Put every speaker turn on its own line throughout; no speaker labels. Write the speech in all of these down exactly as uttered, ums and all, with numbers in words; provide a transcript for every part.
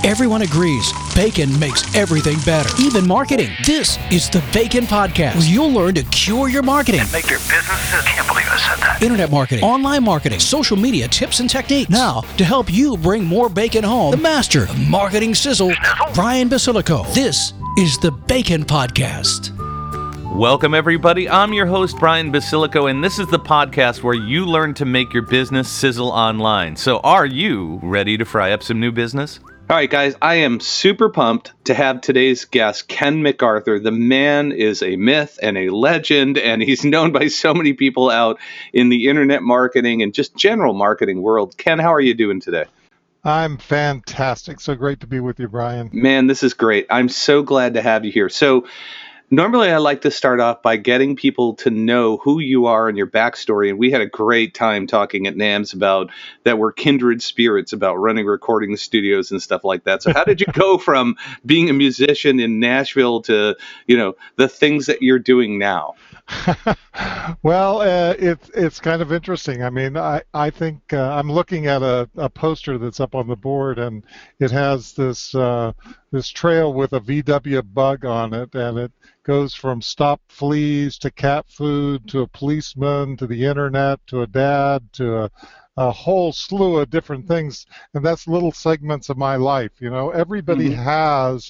Everyone agrees bacon makes everything better, even marketing. This is the Bacon Podcast, where you'll learn to cure your marketing.
And make your business, I can't believe I said that.
Internet marketing, online marketing, social media tips and techniques. Now, to help you bring more bacon home, the master of marketing sizzle, Brian Basilico. This is the Bacon Podcast.
Welcome, everybody. I'm your host, Brian Basilico, and this is the podcast where you learn to make your business sizzle online. So are you ready to fry up some new business?
All right, guys, I am super pumped to have today's guest, Ken MacArthur. The man is a myth and a legend, and he's known by so many people out in the internet marketing and just general marketing world. Ken, how are you doing today?
I'm fantastic. So great to be with you, Brian.
Man, this is great. I'm so glad to have you here. So normally I like to start off by getting people to know who you are and your backstory. And we had a great time talking at NAMS about that we're kindred spirits about running recording studios and stuff like that. So how did you go from being a musician in Nashville to, you know, the things that you're doing now?
Well, uh, it's it's kind of interesting. I mean, I, I think uh, I'm looking at a, a poster that's up on the board, and it has this uh, this trail with a V W bug on it, and it goes from stop fleas to cat food to a policeman to the internet to a dad to a, a whole slew of different things, and that's little segments of my life. You know, everybody mm-hmm. has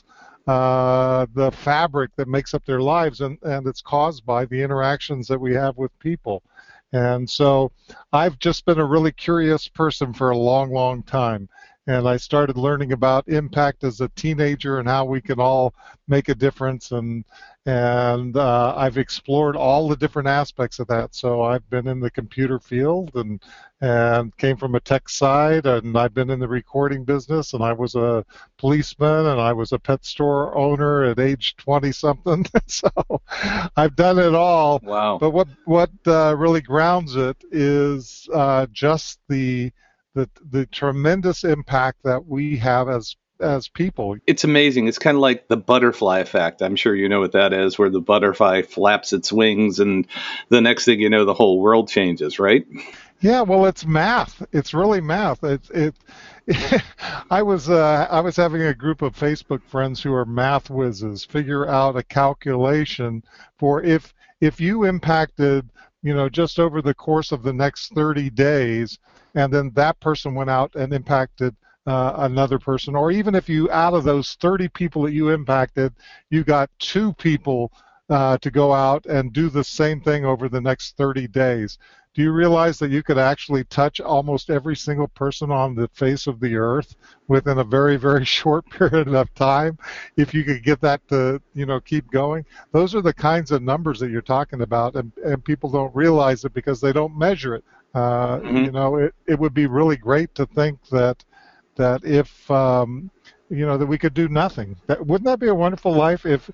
Uh, the fabric that makes up their lives, and, and it's caused by the interactions that we have with people. And so I've just been a really curious person for a long, long time. And I started learning about impact as a teenager and how we can all make a difference. And and uh, I've explored all the different aspects of that. So I've been in the computer field and and came from a tech side, and I've been in the recording business, and I was a policeman, and I was a pet store owner at age twenty-something. So I've done it all.
Wow.
But what, what uh, really grounds it is uh, just the The, the tremendous impact that we have as as people.
It's amazing. It's kind of like the butterfly effect. I'm sure you know what that is, where the butterfly flaps its wings and the next thing you know, the whole world changes, right?
Yeah, well, it's math. It's really math. It's it. it I was uh, I was having a group of Facebook friends who are math whizzes figure out a calculation for if if you impacted, you know, just over the course of the next thirty days, and then that person went out and impacted uh, another person, or even if you, out of those thirty people that you impacted, you got two people uh, to go out and do the same thing over the next thirty days. Do you realize that you could actually touch almost every single person on the face of the earth within a very, very short period of time if you could get that to, you know, keep going? Those are the kinds of numbers that you're talking about, and, and people don't realize it because they don't measure it. Uh, mm-hmm. You know, it, it would be really great to think that that if um, you know, that we could do nothing. That, wouldn't that be a wonderful life if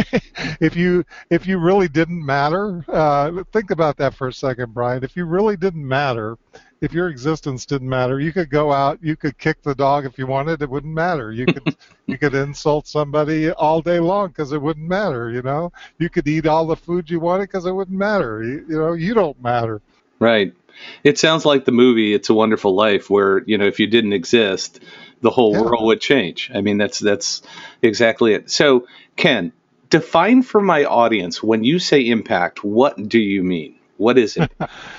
if you if you really didn't matter? Uh, think about that for a second, Brian. If you really didn't matter, if your existence didn't matter, you could go out, you could kick the dog if you wanted, it wouldn't matter. You could you could insult somebody all day long because it wouldn't matter. You know, you could eat all the food you wanted because it wouldn't matter. You, you know, you don't matter.
Right. It sounds like the movie It's a Wonderful Life, where, you know, if you didn't exist, the whole yeah. world would change. I mean, that's that's exactly it. So, Ken, define for my audience, when you say impact, what do you mean? What is it?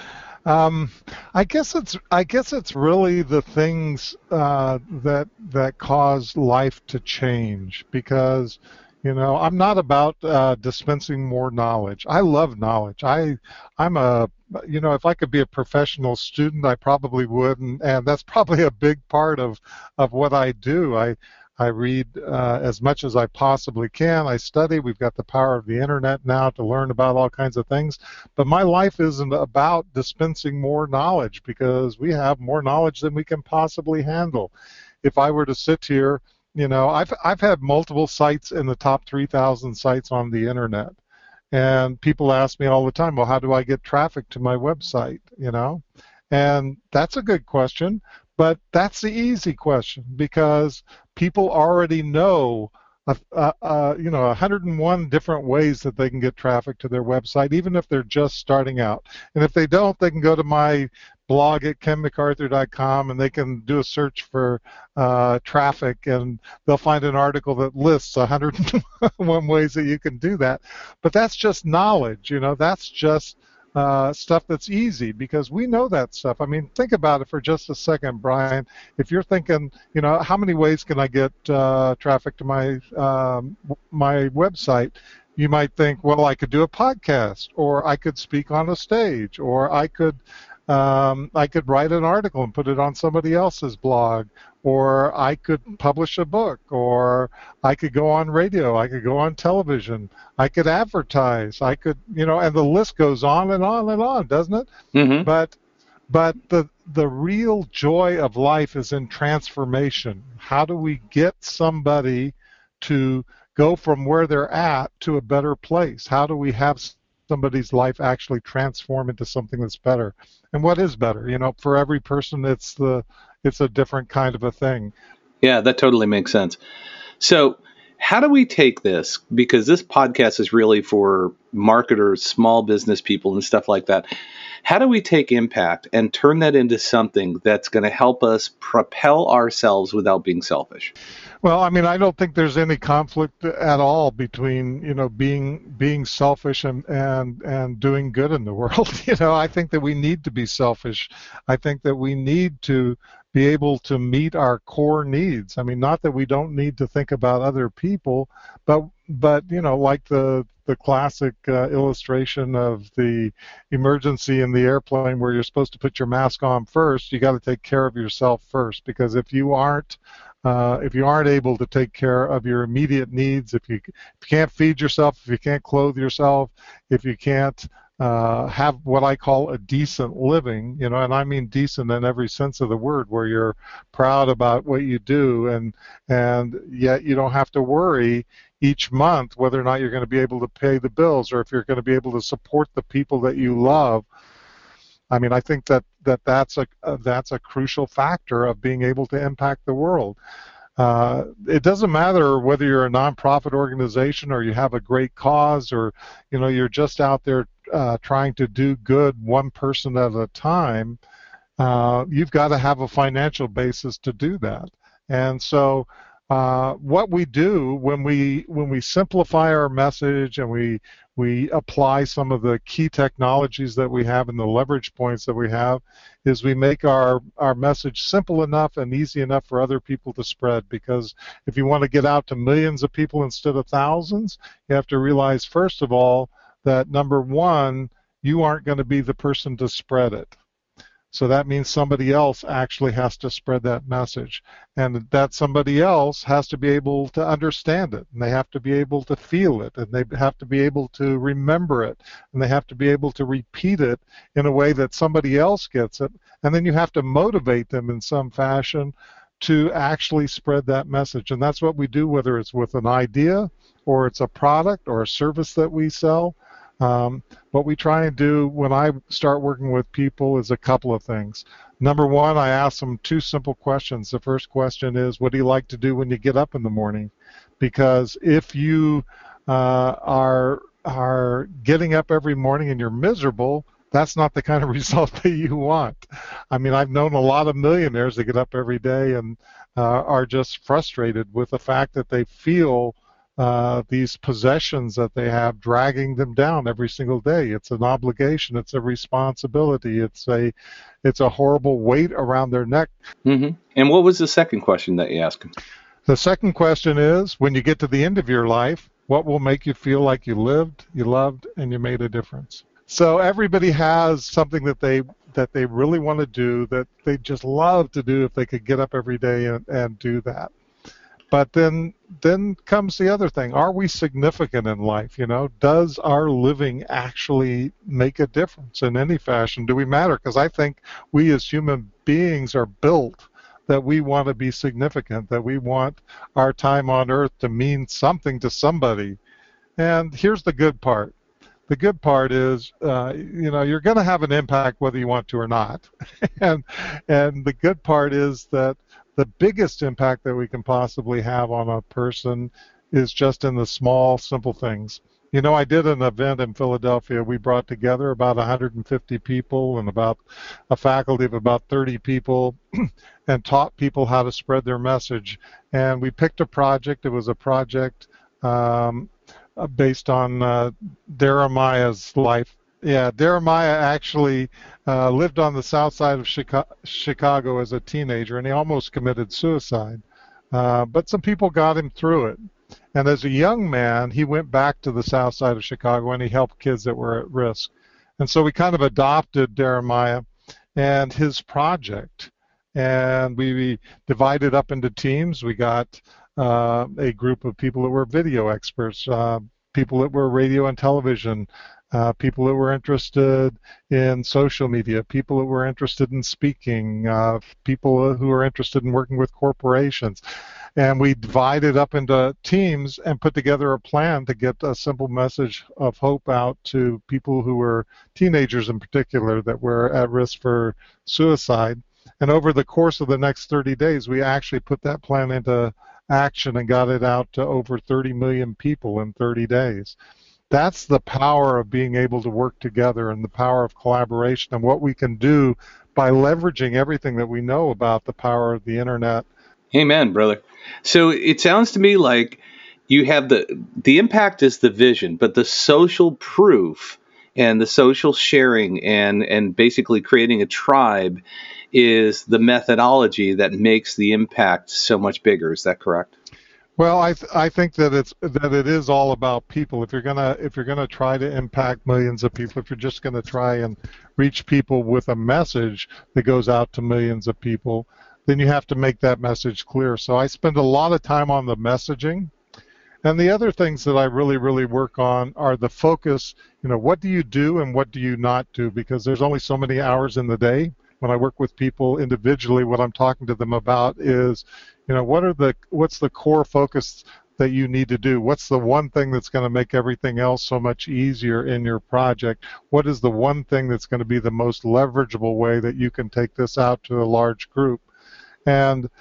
um, I guess it's I guess it's really the things uh, that that cause life to change, because, you know, I'm not about uh, dispensing more knowledge. I love knowledge. I, I'm a, you know, if I could be a professional student, I probably would, and, and that's probably a big part of, of what I do. I, I read uh, as much as I possibly can. I study. We've got the power of the internet now to learn about all kinds of things. But my life isn't about dispensing more knowledge, because we have more knowledge than we can possibly handle. If I were to sit here, you know, I've I've had multiple sites in the top three thousand sites on the internet, and people ask me all the time, well, how do I get traffic to my website? You know, and that's a good question, but that's the easy question, because people already know, uh, uh, uh, you know, one hundred and one different ways that they can get traffic to their website, even if they're just starting out. And if they don't, they can go to my blog at ken macarthur dot com, and they can do a search for uh, traffic, and they'll find an article that lists one hundred one ways that you can do that. But that's just knowledge, you know. That's just uh, stuff that's easy, because we know that stuff. I mean, think about it for just a second, Brian. If you're thinking, you know, how many ways can I get uh, traffic to my um, my website? You might think, well, I could do a podcast, or I could speak on a stage, or I could um, I could write an article and put it on somebody else's blog, or I could publish a book, or I could go on radio, I could go on television, I could advertise, I could, you know, and the list goes on and on and on, doesn't it?
Mm-hmm.
But but the the real joy of life is in transformation. How do we get somebody to go from where they're at to a better place? How do we have somebody's life actually transform into something that's better? And what is better? You know, for every person, it's the it's a different kind of a thing.
Yeah, that totally makes sense. So how do we take this? Because this podcast is really for marketers, small business people, and stuff like that. How do we take impact and turn that into something that's going to help us propel ourselves without being selfish?
Well, I mean, I don't think there's any conflict at all between, you know, being being selfish and, and, and doing good in the world. You know, I think that we need to be selfish. I think that we need to be able to meet our core needs. I mean, not that we don't need to think about other people, but, but you know, like the the classic uh, illustration of the emergency in the airplane where you're supposed to put your mask on first, you got to take care of yourself first, because if you aren't uh, if you aren't able to take care of your immediate needs, if you, if you can't feed yourself, if you can't clothe yourself, if you can't uh, have what I call a decent living, you know, and I mean decent in every sense of the word, where you're proud about what you do, and and yet you don't have to worry each month whether or not you're going to be able to pay the bills, or if you're going to be able to support the people that you love. I mean, I think that, that that's a uh, that's a crucial factor of being able to impact the world. Uh, it doesn't matter whether you're a nonprofit organization, or you have a great cause, or you know, you're just out there uh, trying to do good one person at a time. Uh, you've got to have a financial basis to do that. And so Uh, what we do when we when we simplify our message, and we we apply some of the key technologies that we have and the leverage points that we have, is we make our our message simple enough and easy enough for other people to spread. Because if you want to get out to millions of people instead of thousands, you have to realize, first of all, that number one, you aren't going to be the person to spread it. So that means somebody else actually has to spread that message, and that somebody else has to be able to understand it, and they have to be able to feel it, and they have to be able to remember it, and they have to be able to repeat it in a way that somebody else gets it, and then you have to motivate them in some fashion to actually spread that message. And that's what we do, whether it's with an idea, or it's a product or a service that we sell. Um, what we try and do when I start working with people is a couple of things. Number one, I ask them two simple questions. The first question is, what do you like to do when you get up in the morning? Because if you uh, are are getting up every morning and you're miserable, that's not the kind of result that you want. I mean, I've known a lot of millionaires that get up every day and uh, are just frustrated with the fact that they feel Uh, these possessions that they have dragging them down every single day. It's an obligation. It's a responsibility. It's a, it's a horrible weight around their neck.
Mm-hmm. And what was the second question that you asked them?
The second question is, when you get to the end of your life, what will make you feel like you lived, you loved, and you made a difference? So everybody has something that they that they really want to do, that they just love to do if they could get up every day and, and do that. But then then comes the other thing. Are we significant in life? You know, does our living actually make a difference in any fashion? Do we matter? Because I think we as human beings are built that we want to be significant, that we want our time on earth to mean something to somebody. And here's the good part. The good part is, uh, you know, you're going to have an impact whether you want to or not. and and the good part is that the biggest impact that we can possibly have on a person is just in the small, simple things. You know, I did an event in Philadelphia. We brought together about one hundred fifty people and about a faculty of about thirty people and taught people how to spread their message. And we picked a project. It was a project um, based on uh, Jeremiah's life. Yeah, Jeremiah actually uh, lived on the south side of Chica- Chicago as a teenager, and he almost committed suicide. Uh, but some people got him through it. And as a young man, he went back to the south side of Chicago and he helped kids that were at risk. And so we kind of adopted Jeremiah and his project. And we divided up into teams. We got uh, a group of people that were video experts, uh, people that were radio and television, uh, people that were interested in social media, people that were interested in speaking, uh, people who were interested in working with corporations. And we divided up into teams and put together a plan to get a simple message of hope out to people who were teenagers in particular that were at risk for suicide. And over the course of the next thirty days, we actually put that plan into action and got it out to over thirty million people in thirty days. That's the power of being able to work together and the power of collaboration and what we can do by leveraging everything that we know about the power of the internet.
Amen, brother. So it sounds to me like you have the the impact is the vision, but the social proof and the social sharing and and basically creating a tribe is the methodology that makes the impact so much bigger. Is that correct?
Well, I th- I think that it's that it is all about people. If you're gonna if you're gonna try to impact millions of people, if you're just gonna try and reach people with a message that goes out to millions of people, then you have to make that message clear. So I spend a lot of time on the messaging. And the other things that I really, really work on are the focus, you know, what do you do and what do you not do? Because there's only so many hours in the day. When I work with people individually, what I'm talking to them about is, you know, what are the what's the core focus that you need to do? What's the one thing that's going to make everything else so much easier in your project? What is the one thing that's going to be the most leverageable way that you can take this out to a large group? And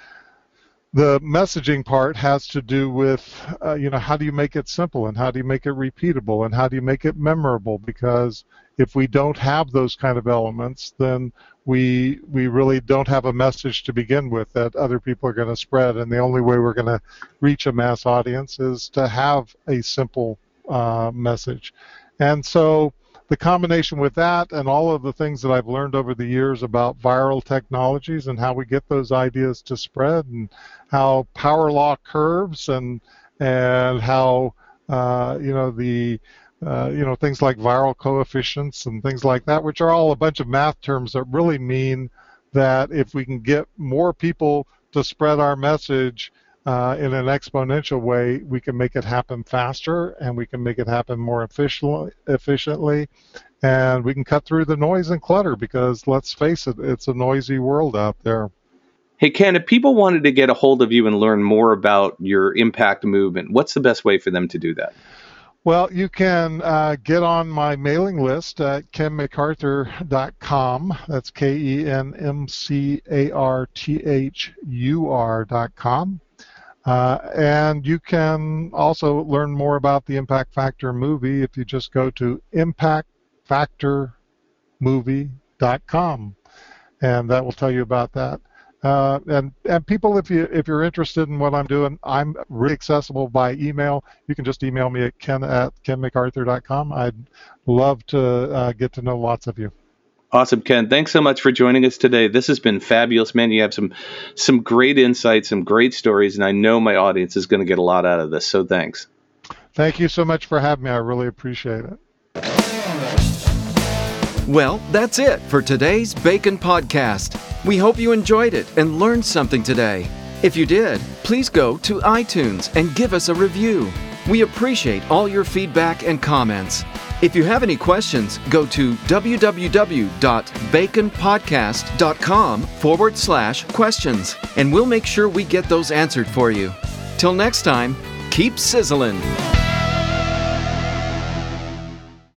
the messaging part has to do with, uh, you know, how do you make it simple and how do you make it repeatable and how do you make it memorable? Because if we don't have those kind of elements, then we we really don't have a message to begin with that other people are going to spread. And the only way we're going to reach a mass audience is to have a simple uh, message. And so the combination with that and all of the things that I've learned over the years about viral technologies and how we get those ideas to spread and how power law curves and and how uh, you know the uh, you know things like viral coefficients and things like that, which are all a bunch of math terms that really mean that if we can get more people to spread our message Uh, in an exponential way, we can make it happen faster and we can make it happen more efficiently, efficiently, and we can cut through the noise and clutter because, let's face it, it's a noisy world out there.
Hey, Ken, if people wanted to get a hold of you and learn more about your impact movement, what's the best way for them to do that?
Well, you can uh, get on my mailing list at ken mcarthur dot com. That's K E N M C A R T H U R dot com. Uh, and you can also learn more about the Impact Factor movie if you just go to impact factor movie dot com, and that will tell you about that. Uh, and and people, if you if you're interested in what I'm doing, I'm really accessible by email. You can just email me at ken at ken mcarthur dot com. I'd love to uh, get to know lots of you.
Awesome, Ken. Thanks so much for joining us today. This has been fabulous, man. You have some some great insights, some great stories, and I know my audience is going to get a lot out of this, so thanks.
Thank you so much for having me. I really appreciate it.
Well, that's it for today's Bacon Podcast. We hope you enjoyed it and learned something today. If you did, please go to iTunes and give us a review. We appreciate all your feedback and comments. If you have any questions, go to www.baconpodcast.com forward slash questions, and we'll make sure we get those answered for you. Till next time, keep sizzling.